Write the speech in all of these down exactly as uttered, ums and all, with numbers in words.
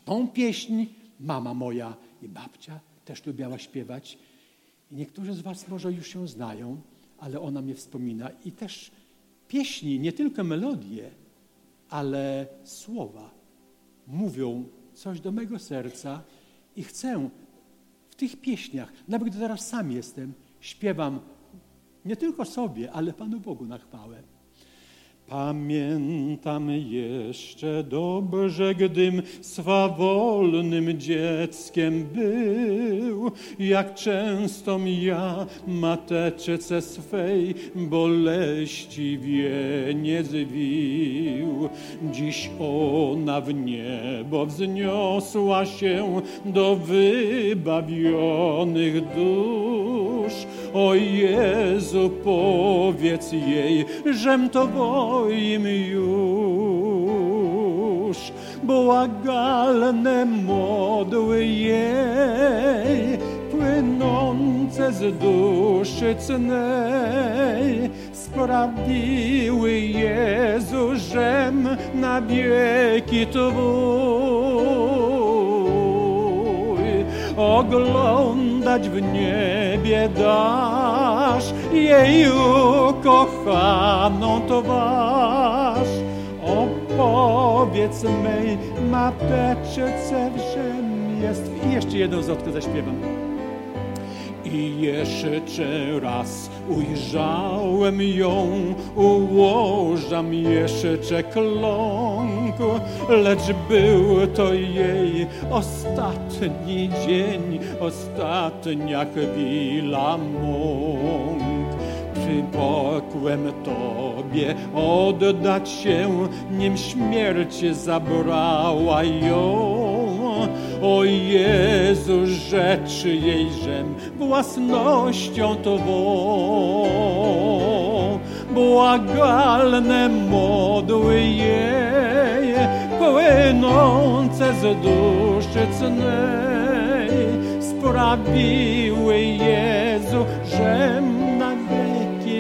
Tą pieśń mama moja i babcia też lubiała śpiewać. I niektórzy z was może już ją znają, ale ona mnie wspomina. I też pieśni, nie tylko melodie, ale słowa mówią coś do mego serca i chcę w tych pieśniach, nawet gdy teraz sam jestem, śpiewam nie tylko sobie, ale Panu Bogu na chwałę. Pamiętam jeszcze dobrze, gdym swawolnym dzieckiem był, jak często ja mateczce swej boleści wieniec wił. Dziś ona w niebo wzniosła się do wybawionych dusz. O Jezu, powiedz jej, żem to woim już. Błagalne modły jej, płynące z duszy cnej, sprawiły, Jezu, żem na wieki Twój. Oglądać w niebie dasz jej ukochaną twarz. Opowiedz mej mateczce, żem jest. I jeszcze jedną zwrotkę zaśpiewam. I jeszcze raz ujrzałem ją u łoża jeszcze kląk, lecz był to jej ostatni dzień, ostatnia chwila mąk. Przypokłem Tobie oddać się, nim śmierć zabrała ją. O Jezu, rzecz jej, żem własnością Twą. Błagalne modły jej, płynące z duszy cnej, sprawiły, Jezu, żem na wieki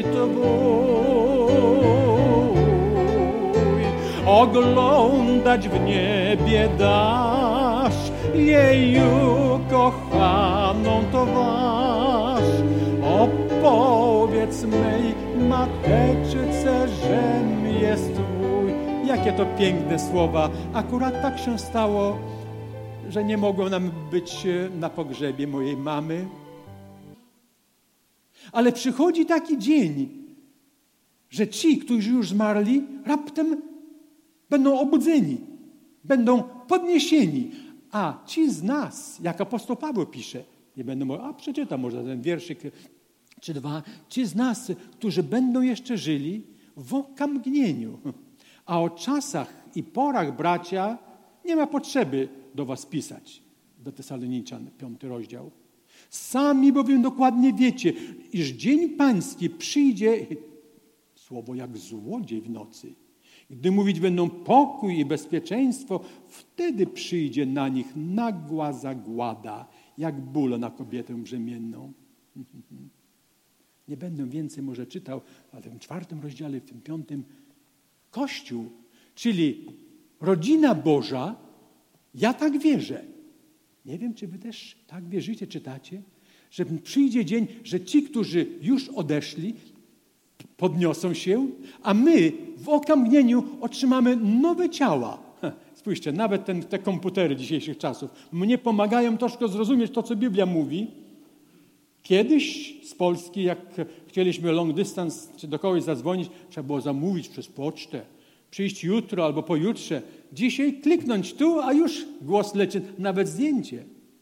Twój. Oglądać w niebie dasz jej ukochaną twarz. Opowiedz mej mateczce, żem jest Twój. Jakie to piękne słowa. Akurat tak się stało, że nie mogło nam być na pogrzebie mojej mamy. Ale przychodzi taki dzień, że ci, którzy już zmarli, raptem będą obudzeni, będą podniesieni. A ci z nas, jak apostoł Paweł pisze, nie będę mówił, a przeczytam może ten wierszyk czy dwa, ci z nas, którzy będą jeszcze żyli w okamgnieniu. A o czasach i porach, bracia, nie ma potrzeby do was pisać. Do Tesaloniczan, piąty rozdział. Sami bowiem dokładnie wiecie, iż dzień pański przyjdzie, słowo jak złodziej w nocy. Gdy mówić będą pokój i bezpieczeństwo, wtedy przyjdzie na nich nagła zagłada, jak ból na kobietę brzemienną. Nie będę więcej może czytał, ale w tym czwartym rozdziale, w tym piątym, Kościół, czyli rodzina Boża, ja tak wierzę. Nie wiem, czy wy też tak wierzycie, czytacie, że przyjdzie dzień, że ci, którzy już odeszli, podniosą się, a my w okamgnieniu otrzymamy nowe ciała. Spójrzcie, nawet ten, te komputery dzisiejszych czasów mnie pomagają troszkę zrozumieć to, co Biblia mówi. Kiedyś z Polski, jak chcieliśmy long distance, czy do kogoś zadzwonić, trzeba było zamówić przez pocztę, przyjść jutro albo pojutrze. Dzisiaj kliknąć tu, a już głos leci, nawet zdjęcie.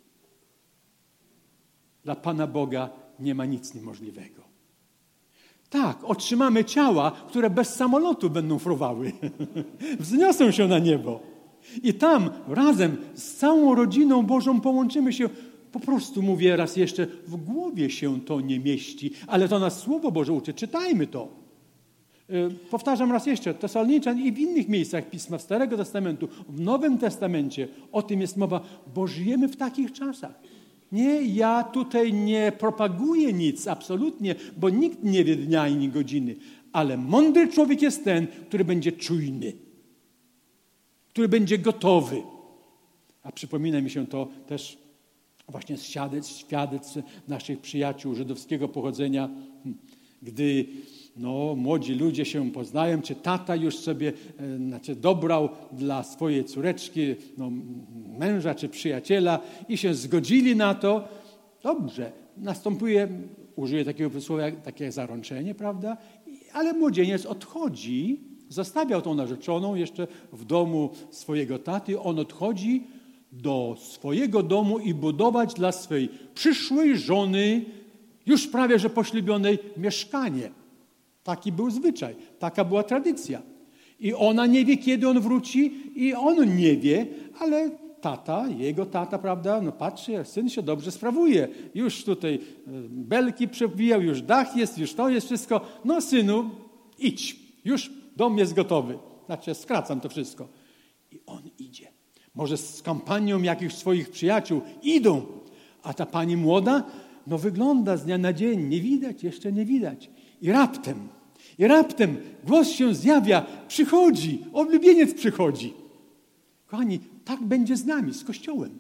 Dla Pana Boga nie ma nic niemożliwego. Tak, otrzymamy ciała, które bez samolotu będą fruwały. Wzniosą się na niebo. I tam razem z całą rodziną Bożą połączymy się. Po prostu mówię raz jeszcze, w głowie się to nie mieści, ale to nas Słowo Boże uczy. Czytajmy to. Yy, powtarzam raz jeszcze, Tesaloniczan i w innych miejscach Pisma Starego Testamentu, w Nowym Testamencie o tym jest mowa, bo żyjemy w takich czasach. Nie, ja tutaj nie propaguję nic, absolutnie, bo nikt nie wie dnia ani godziny, ale mądry człowiek jest ten, który będzie czujny, który będzie gotowy. A przypomina mi się to też właśnie z świadectw, świadectw naszych przyjaciół żydowskiego pochodzenia, gdy no, młodzi ludzie się poznają, czy tata już sobie e, znaczy dobrał dla swojej córeczki no, męża czy przyjaciela i się zgodzili na to, dobrze, następuje, użyję takiego przysłowia, takie zaręczenie, prawda? Ale młodzieniec odchodzi, zostawiał tą narzeczoną jeszcze w domu swojego taty, on odchodzi do swojego domu i budować dla swej przyszłej żony, już prawie że poślubionej, mieszkanie. Taki był zwyczaj, taka była tradycja. I ona nie wie, kiedy on wróci i on nie wie, ale tata, jego tata, prawda, no patrzy, syn się dobrze sprawuje. Już tutaj belki przewijał, już dach jest, już to jest wszystko. No synu, idź, już dom jest gotowy. Znaczy, skracam to wszystko. I on idzie. Może z kompanią jakichś swoich przyjaciół idą, a ta pani młoda, no wygląda z dnia na dzień, nie widać, jeszcze nie widać. I raptem, i raptem głos się zjawia, przychodzi, oblubieniec przychodzi. Kochani, tak będzie z nami, z Kościołem.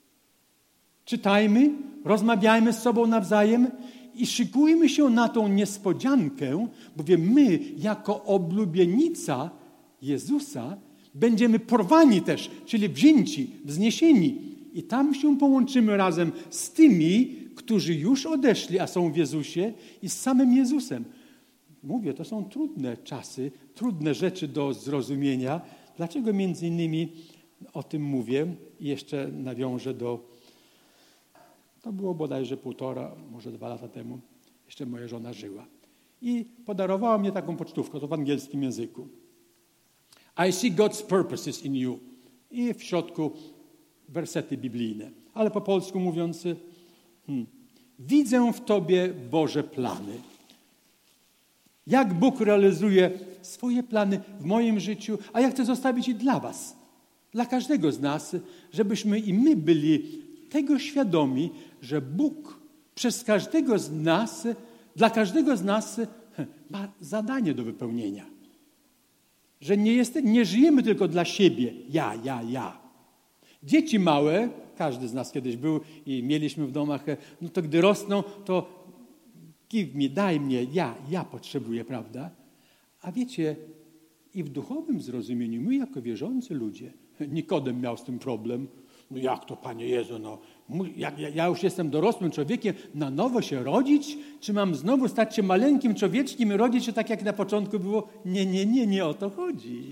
Czytajmy, rozmawiajmy z sobą nawzajem i szykujmy się na tą niespodziankę, bowiem my, jako oblubienica Jezusa, będziemy porwani też, czyli wzięci, wzniesieni. I tam się połączymy razem z tymi, którzy już odeszli, a są w Jezusie i z samym Jezusem. Mówię, to są trudne czasy, trudne rzeczy do zrozumienia. Dlaczego między innymi o tym mówię? I jeszcze nawiążę do... To było bodajże półtora, może dwa lata temu. Jeszcze moja żona żyła. I podarowała mnie taką pocztówkę, to w angielskim języku. I see God's purposes in you. I w środku wersety biblijne. Ale po polsku mówiąc, hmm, widzę w Tobie Boże plany. Jak Bóg realizuje swoje plany w moim życiu, a ja chcę zostawić i dla was, dla każdego z nas, żebyśmy i my byli tego świadomi, że Bóg przez każdego z nas, dla każdego z nas ma zadanie do wypełnienia. Że nie, jest, nie żyjemy tylko dla siebie, ja, ja, ja. Dzieci małe, każdy z nas kiedyś był i mieliśmy w domach, no to gdy rosną, to give me, daj mnie, ja, ja potrzebuję, prawda? A wiecie, i w duchowym zrozumieniu, my jako wierzący ludzie, Nikodem miał z tym problem. No jak to, Panie Jezu, no, ja, ja już jestem dorosłym człowiekiem, na nowo się rodzić? Czy mam znowu stać się maleńkim człowieczkiem i rodzić się tak, jak na początku było? Nie, nie, nie, nie o to chodzi.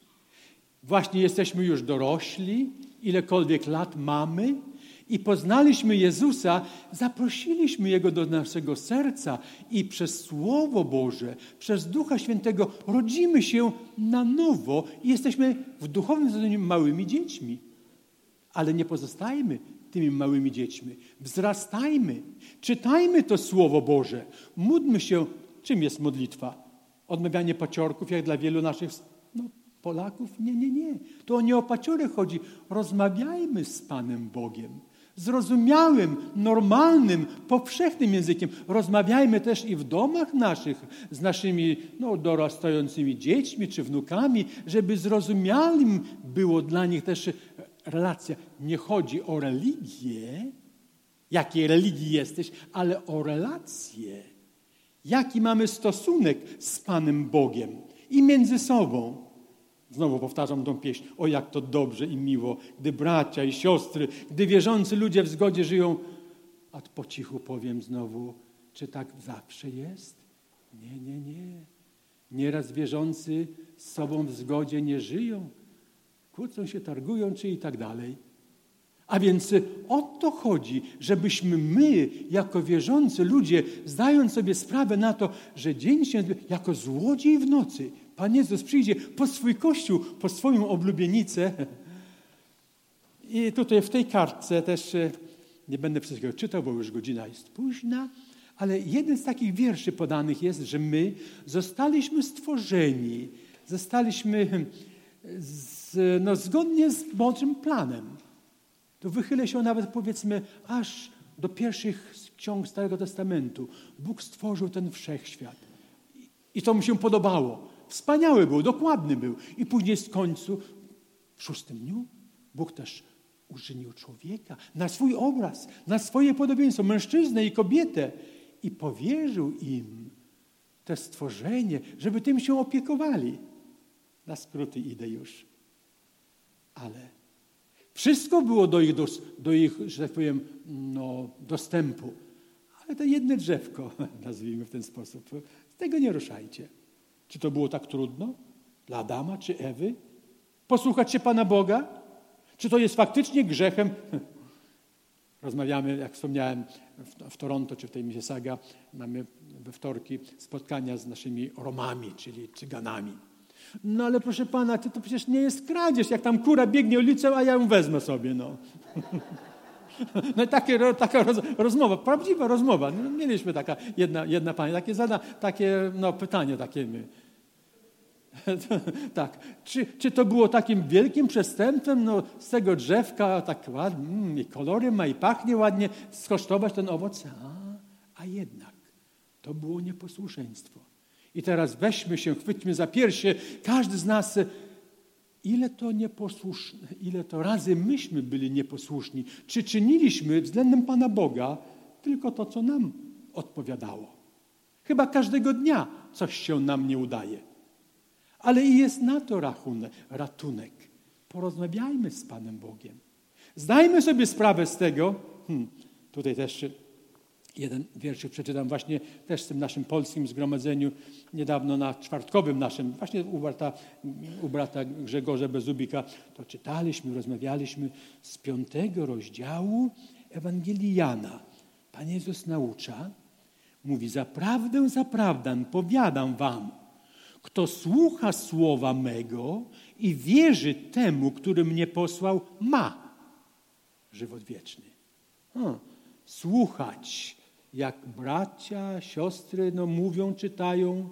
Właśnie jesteśmy już dorośli, ilekolwiek lat mamy i poznaliśmy Jezusa, zaprosiliśmy Jego do naszego serca i przez Słowo Boże, przez Ducha Świętego rodzimy się na nowo i jesteśmy w duchowym znaczeniu małymi dziećmi. Ale nie pozostajmy tymi małymi dziećmi. Wzrastajmy. Czytajmy to Słowo Boże. Módlmy się. Czym jest modlitwa? Odmawianie paciorków, jak dla wielu naszych no, Polaków? Nie, nie, nie. To nie o paciory chodzi. Rozmawiajmy z Panem Bogiem. Zrozumiałym, normalnym, powszechnym językiem. Rozmawiajmy też i w domach naszych z naszymi no, dorastającymi dziećmi czy wnukami, żeby zrozumiałym było dla nich też relacja. Nie chodzi o religię, jakiej religii jesteś, ale o relację. Jaki mamy stosunek z Panem Bogiem i między sobą. Znowu powtarzam tą pieśń. O, jak to dobrze i miło, gdy bracia i siostry, gdy wierzący ludzie w zgodzie żyją. A po cichu powiem znowu, czy tak zawsze jest? Nie, nie, nie. Nieraz wierzący z sobą w zgodzie nie żyją. Kłócą się, targują, czy i tak dalej. A więc o to chodzi, żebyśmy my, jako wierzący ludzie, zdając sobie sprawę na to, że dzień się, jako złodziej w nocy, Pan Jezus przyjdzie po swój Kościół, po swoją oblubienicę. I tutaj w tej kartce też, nie będę wszystkiego czytał, bo już godzina jest późna, ale jeden z takich wierszy podanych jest, że my zostaliśmy stworzeni, zostaliśmy z, no, zgodnie z Bożym planem. To wychylę się nawet, powiedzmy, aż do pierwszych ksiąg Starego Testamentu. Bóg stworzył ten wszechświat. I to mu się podobało. Wspaniały był, dokładny był. I później z końcu, w szóstym dniu, Bóg też uczynił człowieka na swój obraz, na swoje podobieństwo, mężczyznę i kobietę i powierzył im to stworzenie, żeby tym się opiekowali. Na skróty idę już. Ale wszystko było do ich, do, do ich że tak powiem, no, dostępu. Ale to jedno drzewko, nazwijmy w ten sposób, z tego nie ruszajcie. Czy to było tak trudno dla Adama czy Ewy? Posłuchać się Pana Boga? Czy to jest faktycznie grzechem? Rozmawiamy, jak wspomniałem, w, w Toronto czy w tej Mississauga mamy we wtorki spotkania z naszymi Romami, czyli Cyganami. No ale proszę Pana, to, to przecież nie jest kradzież, jak tam kura biegnie ulicą, a ja ją wezmę sobie, no. No i takie, taka roz, rozmowa, prawdziwa rozmowa. No, mieliśmy taka jedna, jedna pani, takie, zada, takie no, pytanie takie my. Tak. Czy, czy to było takim wielkim przestępstwem, no, z tego drzewka tak ładnie, mm, i kolory ma i pachnie ładnie, skosztować ten owoc? A, a jednak to było nieposłuszeństwo. I teraz weźmy się, chwyćmy za piersi, każdy z nas, ile to nieposłuszne, ile to razy myśmy byli nieposłuszni. Czy czyniliśmy względem Pana Boga tylko to, co nam odpowiadało? Chyba każdego dnia coś się nam nie udaje. Ale i jest na to rachunek, ratunek. Porozmawiajmy z Panem Bogiem. Zdajmy sobie sprawę z tego, hmm, tutaj też jeden wierszyk przeczytam właśnie też w tym naszym polskim zgromadzeniu niedawno na czwartkowym naszym, właśnie u brata, u brata Grzegorza Bezubika, to czytaliśmy, rozmawialiśmy z piątego rozdziału Ewangelii Jana. Pan Jezus naucza, mówi, zaprawdę, zaprawdę, powiadam wam, kto słucha słowa mego i wierzy temu, który mnie posłał, ma żywot wieczny. Hmm. Słuchać, jak bracia, siostry no, mówią, czytają,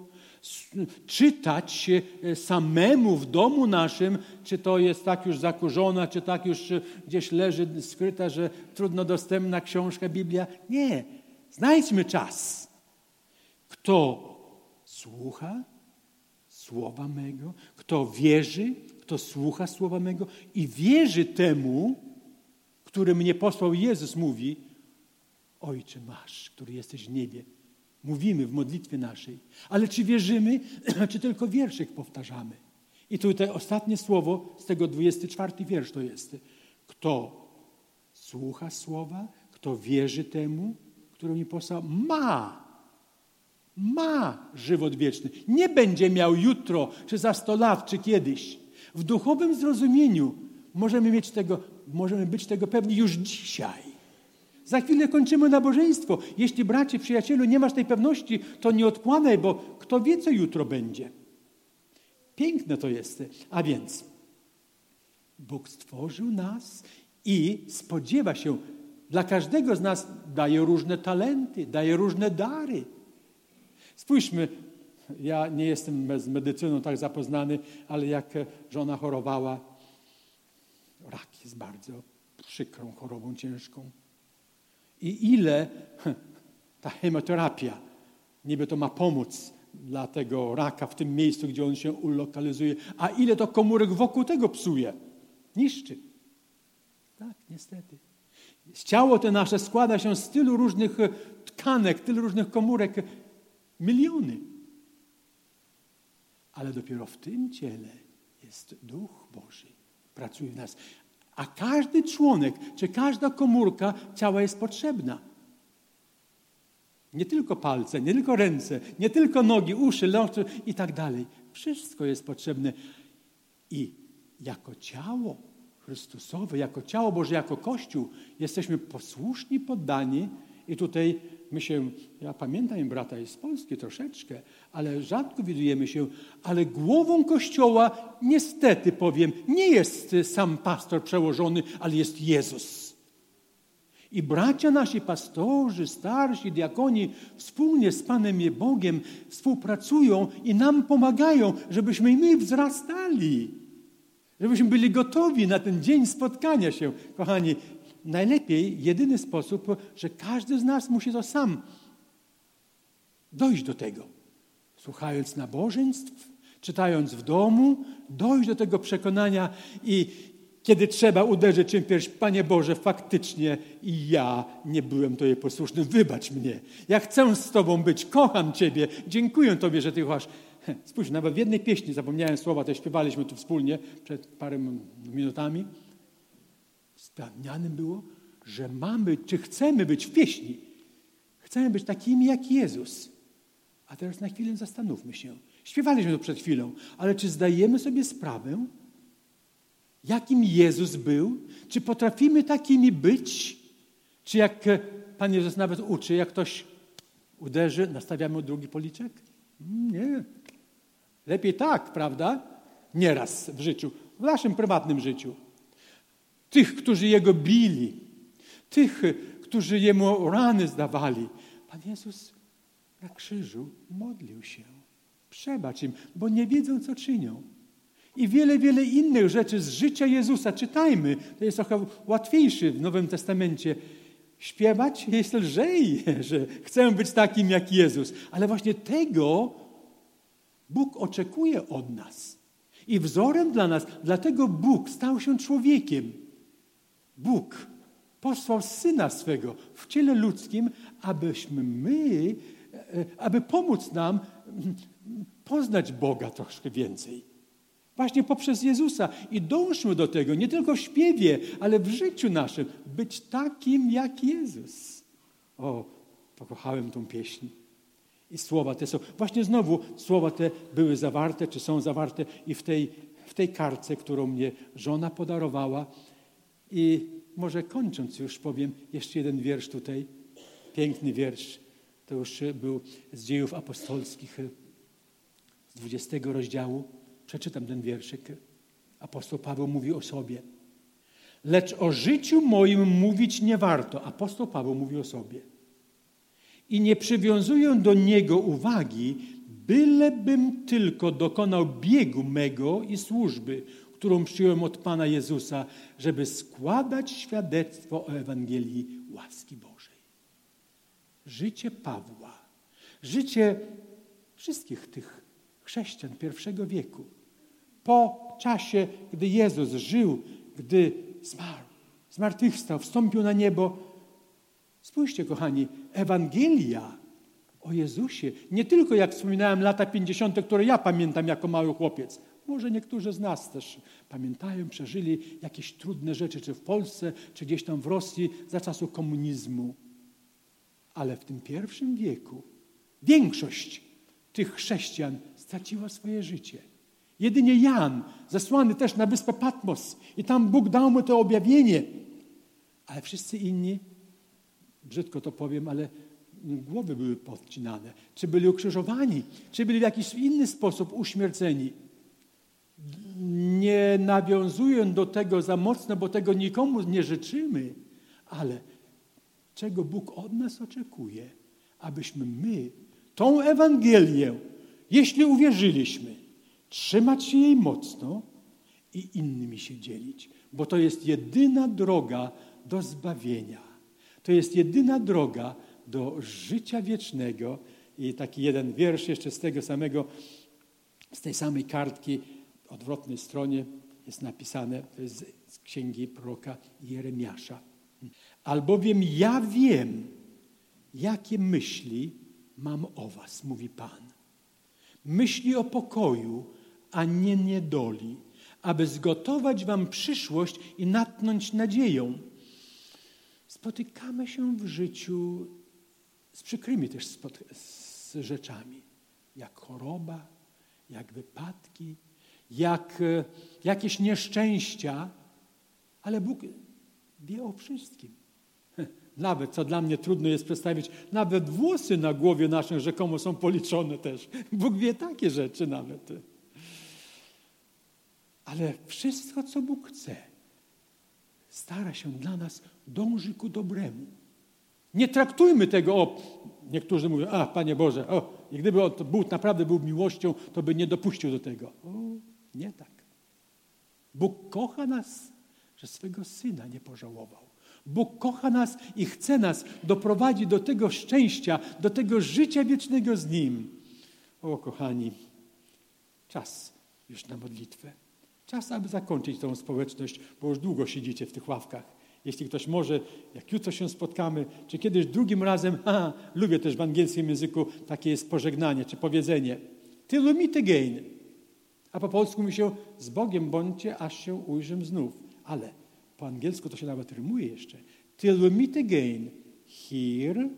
czytać samemu w domu naszym, czy to jest tak już zakurzona, czy tak już gdzieś leży skryta, że trudno dostępna książka, Biblia. Nie. Znajdźmy czas. Kto słucha słowa mego, kto wierzy, kto słucha słowa mego i wierzy temu, który mnie posłał, Jezus mówi, Ojcze masz, który jesteś w niebie. Mówimy w modlitwie naszej. Ale czy wierzymy, czy tylko wierszyk powtarzamy? I tutaj ostatnie słowo z tego dwudziestego czwartego wiersz to jest. Kto słucha słowa, kto wierzy temu, który mnie posłał, ma. Ma żywot wieczny. Nie będzie miał jutro, czy za sto lat, czy kiedyś. W duchowym zrozumieniu możemy mieć tego, możemy być tego pewni już dzisiaj. Za chwilę kończymy nabożeństwo. Jeśli, bracie, przyjacielu, nie masz tej pewności, to nie odkładaj, bo kto wie, co jutro będzie. Piękne to jest. A więc Bóg stworzył nas i spodziewa się, dla każdego z nas daje różne talenty, daje różne dary. Spójrzmy, ja nie jestem z medycyną tak zapoznany, ale jak żona chorowała, rak jest bardzo przykrą chorobą ciężką. I ile ta chemoterapia niby to ma pomóc dla tego raka w tym miejscu, gdzie on się ulokalizuje, a ile to komórek wokół tego psuje, niszczy. Tak, niestety. Ciało to nasze składa się z tylu różnych tkanek, tylu różnych komórek, miliony. Ale dopiero w tym ciele jest Duch Boży, pracuje w nas. A każdy członek, czy każda komórka ciała jest potrzebna. Nie tylko palce, nie tylko ręce, nie tylko nogi, uszy, nocy i tak dalej. Wszystko jest potrzebne. I jako ciało Chrystusowe, jako ciało Boże, jako Kościół jesteśmy posłuszni, poddani. I tutaj my się, ja pamiętam brata jest z Polski troszeczkę, ale rzadko widujemy się, ale głową Kościoła niestety powiem, nie jest sam pastor przełożony, ale jest Jezus. I bracia nasi pastorzy, starsi, diakoni wspólnie z Panem i Bogiem współpracują i nam pomagają, żebyśmy i my wzrastali. Żebyśmy byli gotowi na ten dzień spotkania się. Kochani, najlepiej, jedyny sposób, że każdy z nas musi to sam dojść do tego. Słuchając nabożeństw, czytając w domu, dojść do tego przekonania i Kiedy trzeba uderzyć czym pierś, Panie Boże, faktycznie i ja nie byłem Tobie posłuszny, wybacz mnie. Ja chcę z Tobą być, kocham Ciebie, dziękuję Tobie, że Ty kochasz. Spójrz, nawet w jednej pieśni, zapomniałem słowa, to śpiewaliśmy tu wspólnie przed parę minutami. Wspomnianym było, że mamy, czy chcemy być w pieśni. Chcemy być takimi jak Jezus. A teraz na chwilę zastanówmy się. Śpiewaliśmy to przed chwilą, ale czy zdajemy sobie sprawę, jakim Jezus był? Czy potrafimy takimi być? Czy jak Pan Jezus nawet uczy, jak ktoś uderzy, nastawiamy drugi policzek? Nie. Lepiej tak, prawda? Nieraz w życiu, w naszym prywatnym życiu. Tych, którzy Jego bili, tych, którzy Jemu rany zdawali. Pan Jezus na krzyżu modlił się. Przebacz im, bo nie wiedzą, co czynią. I wiele, wiele innych rzeczy z życia Jezusa. Czytajmy. To jest trochę łatwiejszy w Nowym Testamencie. Śpiewać jest lżej, że chcę być takim jak Jezus. Ale właśnie tego Bóg oczekuje od nas. I wzorem dla nas, dlatego Bóg stał się człowiekiem. Bóg posłał Syna swego w ciele ludzkim, abyśmy my, aby pomóc nam poznać Boga troszkę więcej. Właśnie poprzez Jezusa. I dążmy do tego, nie tylko w śpiewie, ale w życiu naszym. Być takim jak Jezus. O, pokochałem tą pieśń. I słowa te są, właśnie znowu słowa te były zawarte, czy są zawarte i w tej, w tej kartce, którą mnie żona podarowała. I może kończąc już powiem jeszcze jeden wiersz tutaj. Piękny wiersz. To już był z Dziejów Apostolskich, z dwudziestego rozdziału. Przeczytam ten wierszyk. Apostoł Paweł mówi o sobie. Lecz o życiu moim mówić nie warto. Apostoł Paweł mówi o sobie. I nie przywiązuję do niego uwagi, bylebym tylko dokonał biegu mego i służby, którą przyjąłem od Pana Jezusa, żeby składać świadectwo o Ewangelii łaski Bożej. Życie Pawła, życie wszystkich tych chrześcijan pierwszego wieku, po czasie, gdy Jezus żył, gdy zmarł, zmartwychwstał, wstąpił na niebo. Spójrzcie, kochani, Ewangelia o Jezusie, nie tylko jak wspominałem lata pięćdziesiąte, które ja pamiętam jako mały chłopiec. Może niektórzy z nas też pamiętają, przeżyli jakieś trudne rzeczy, czy w Polsce, czy gdzieś tam w Rosji za czasów komunizmu. Ale w tym pierwszym wieku większość tych chrześcijan straciła swoje życie. Jedynie Jan, zesłany też na wyspę Patmos i tam Bóg dał mu to objawienie. Ale wszyscy inni, brzydko to powiem, ale głowy były podcinane. Czy byli ukrzyżowani, czy byli w jakiś inny sposób uśmierceni. Nie nawiązuję do tego za mocno, bo tego nikomu nie życzymy, ale czego Bóg od nas oczekuje, abyśmy my tą Ewangelię, jeśli uwierzyliśmy, trzymać się jej mocno i innymi się dzielić. Bo to jest jedyna droga do zbawienia. To jest jedyna droga do życia wiecznego. I taki jeden wiersz jeszcze z tego samego, z tej samej kartki, w odwrotnej stronie jest napisane, to jest z księgi proroka Jeremiasza. Albowiem ja wiem, jakie myśli mam o was, mówi Pan. Myśli o pokoju, a nie niedoli, aby zgotować wam przyszłość i natchnąć nadzieją. Spotykamy się w życiu z przykrymi też z rzeczami, jak choroba, jak wypadki, jak jakieś nieszczęścia, ale Bóg wie o wszystkim. Nawet, co dla mnie trudno jest przedstawić, nawet włosy na głowie naszych rzekomo są policzone też. Bóg wie takie rzeczy nawet. Ale wszystko, co Bóg chce, stara się dla nas, dąży ku dobremu. Nie traktujmy tego, o, niektórzy mówią, a Panie Boże, o, i gdyby to Bóg naprawdę był miłością, to by nie dopuścił do tego. O, nie tak. Bóg kocha nas, że swego Syna nie pożałował. Bóg kocha nas i chce nas doprowadzić do tego szczęścia, do tego życia wiecznego z Nim. O, kochani, czas już na modlitwę. Czas, aby zakończyć tą społeczność, bo już długo siedzicie w tych ławkach. Jeśli ktoś może, jak jutro się spotkamy, czy kiedyś drugim razem, a, lubię też w angielskim języku takie jest pożegnanie, czy powiedzenie. Till we meet again. A po polsku mi się z Bogiem bądźcie, aż się ujrzę znów. Ale po angielsku to się nawet rymuje jeszcze. Till we meet again. Here,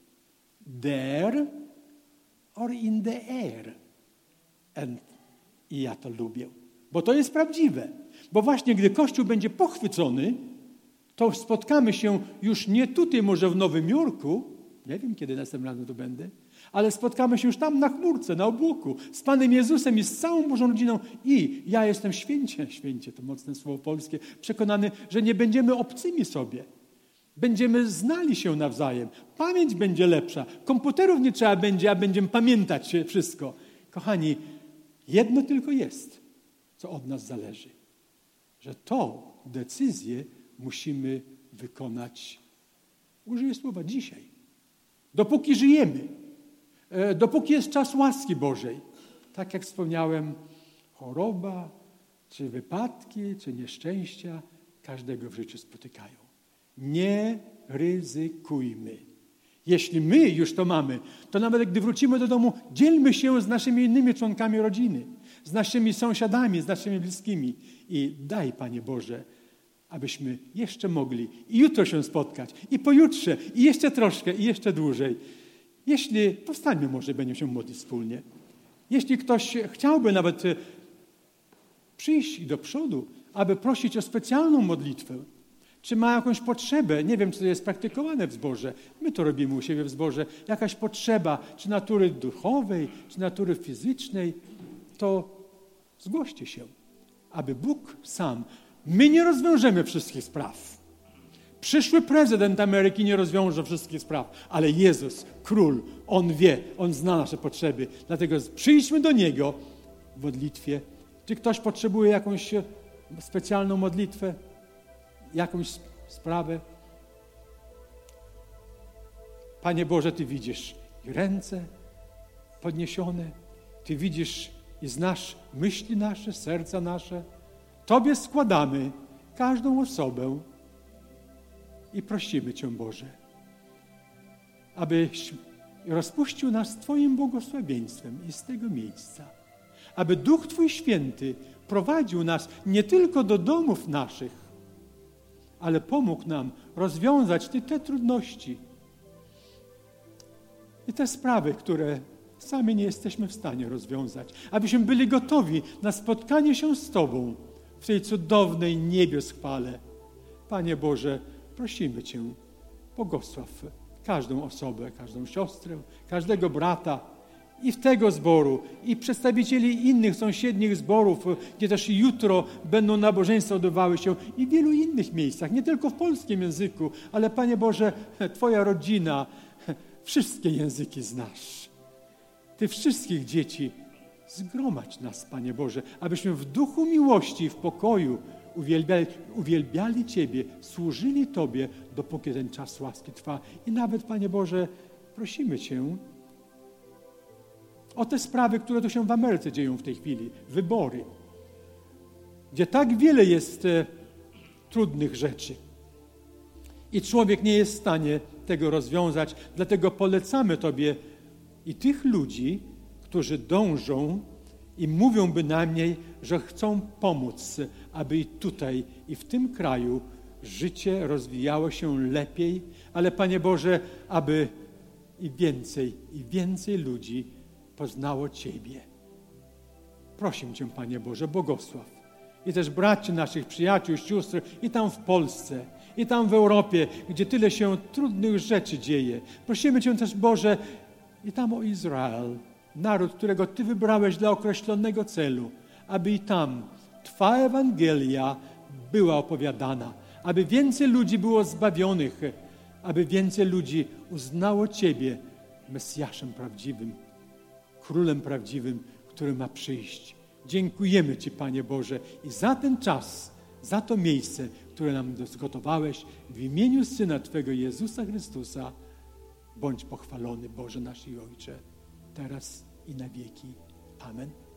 there, or in the air. And i ja to lubię. Bo to jest prawdziwe. Bo właśnie gdy Kościół będzie pochwycony, to spotkamy się już nie tutaj może w Nowym Jorku, nie wiem kiedy następnym razem tu będę, ale spotkamy się już tam na chmurce, na obłoku, z Panem Jezusem i z całą Bożą rodziną. I ja jestem święcie, święcie to mocne słowo polskie, przekonany, że nie będziemy obcymi sobie. Będziemy znali się nawzajem. Pamięć będzie lepsza. Komputerów nie trzeba będzie, a będziemy pamiętać się wszystko. Kochani, jedno tylko jest, co od nas zależy. Że tą decyzję musimy wykonać, użyję słowa dzisiaj. Dopóki żyjemy, dopóki jest czas łaski Bożej. Tak jak wspomniałem, choroba, czy wypadki, czy nieszczęścia każdego w życiu spotykają. Nie ryzykujmy. Jeśli my już to mamy, to nawet gdy wrócimy do domu, dzielmy się z naszymi innymi członkami rodziny, z naszymi sąsiadami, z naszymi bliskimi. I daj, Panie Boże, abyśmy jeszcze mogli i jutro się spotkać, i pojutrze, i jeszcze troszkę, i jeszcze dłużej. Jeśli, powstańmy może, będziemy się modlić wspólnie. Jeśli ktoś chciałby nawet przyjść do przodu, aby prosić o specjalną modlitwę, czy ma jakąś potrzebę, nie wiem, czy to jest praktykowane w zborze, my to robimy u siebie w zborze, jakaś potrzeba, czy natury duchowej, czy natury fizycznej, to zgłoście się, aby Bóg sam, my nie rozwiążemy wszystkich spraw. Przyszły prezydent Ameryki nie rozwiąże wszystkich spraw, ale Jezus, Król, On wie, On zna nasze potrzeby. Dlatego przyjdźmy do Niego w modlitwie. Czy ktoś potrzebuje jakąś specjalną modlitwę? Jakąś sprawę? Panie Boże, Ty widzisz i ręce podniesione, Ty widzisz i znasz myśli nasze, serca nasze. Tobie składamy każdą osobę i prosimy Cię, Boże, abyś rozpuścił nas Twoim błogosławieństwem i z tego miejsca. Aby Duch Twój Święty prowadził nas nie tylko do domów naszych, ale pomógł nam rozwiązać te, te trudności i te sprawy, które sami nie jesteśmy w stanie rozwiązać. Abyśmy byli gotowi na spotkanie się z Tobą w tej cudownej niebios chwale. Panie Boże, prosimy Cię, błogosław każdą osobę, każdą siostrę, każdego brata i w tego zboru, i przedstawicieli innych sąsiednich zborów, gdzie też jutro będą nabożeństwa odbywały się i w wielu innych miejscach, nie tylko w polskim języku, ale Panie Boże, Twoja rodzina, wszystkie języki znasz. Ty wszystkich dzieci zgromadź nas, Panie Boże, abyśmy w duchu miłości i w pokoju uwielbiali, uwielbiali Ciebie, służyli Tobie, dopóki ten czas łaski trwa. I nawet, Panie Boże, prosimy Cię o te sprawy, które tu się w Ameryce dzieją w tej chwili, wybory, gdzie tak wiele jest e, trudnych rzeczy i człowiek nie jest w stanie tego rozwiązać. Dlatego polecamy Tobie i tych ludzi, którzy dążą i mówią bynajmniej, że chcą pomóc, aby i tutaj, i w tym kraju życie rozwijało się lepiej, ale Panie Boże, aby i więcej, i więcej ludzi poznało Ciebie. Prosimy Cię, Panie Boże, błogosław. I też braci naszych przyjaciół, sióstr, i tam w Polsce, i tam w Europie, gdzie tyle się trudnych rzeczy dzieje. Prosimy Cię też, Boże, i tam o Izrael, naród, którego Ty wybrałeś dla określonego celu, aby i tam Twa Ewangelia była opowiadana, aby więcej ludzi było zbawionych, aby więcej ludzi uznało Ciebie Mesjaszem prawdziwym, Królem prawdziwym, który ma przyjść. Dziękujemy Ci, Panie Boże, i za ten czas, za to miejsce, które nam zgotowałeś w imieniu Syna Twego Jezusa Chrystusa. Bądź pochwalony, Boże nasz i Ojcze, teraz i na wieki. Amen.